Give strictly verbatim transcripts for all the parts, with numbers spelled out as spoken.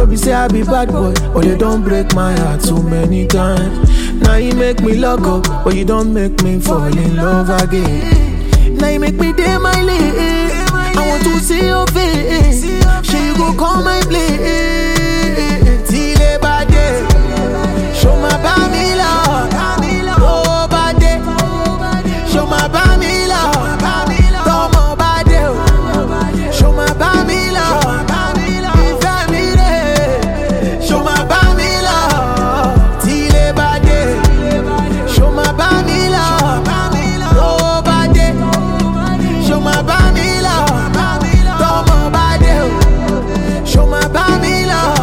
be say I be bad boy, but they don't break my heart too many times. Now you make me lock up, but you don't make me fall in love again. Now you make me day my lane. I want to see your face. Sure you go call my place. Till a bad day, show my bami love. Oh bad day, show my bami love. Come on bad day, show my bami love. If me there, show my bami love. Till a bad day, show my bami love. Oh bad day, show my bami love. Come on bad day, show my bami love.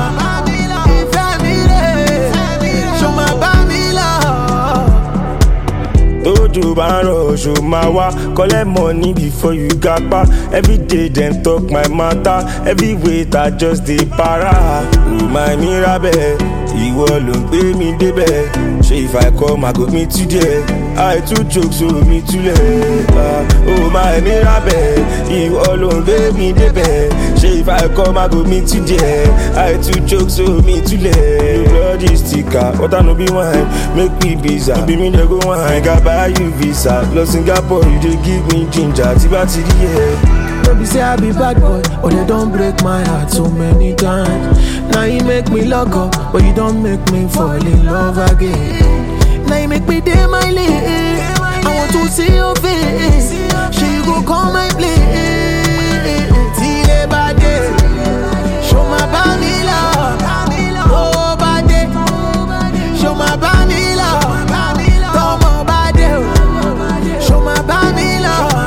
Tojo baro show my wa, collect money before you gapa. Every day them talk my matter, every weight I just dey para. Remind me rabe, ìwọ ló ń gbé mi débẹ̀. Ṣé if I come I go meet you there? I too joke so me too late. Oh my me rabe, ìwọ ló ń gbé mi débẹ̀. Ṣé if I come I go meet you there? I too joke so me too late. You bloody sticker, what I no be wine, make me bizarre. Be me dey go wine, got buy you visa. Lọ Singapore, you dey give me ginger. Tiba ti di yeah. No be say I be bad boy, but they don't break my heart so many times. Now you make me lock up, but you don't make me fall in love again. Now you make me day my lane. I want to see your face. Sure you go call my place. Till a bad day, show my bami love. Oh bad day, show my bami love. Come on bad day, show my bami love.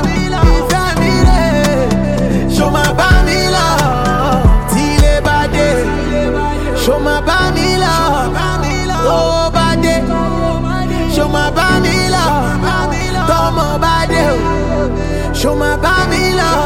Show my bami love, till a bad day. Show my bami love, oh bad day. Show my bami love, come on bad day. Show my bami love.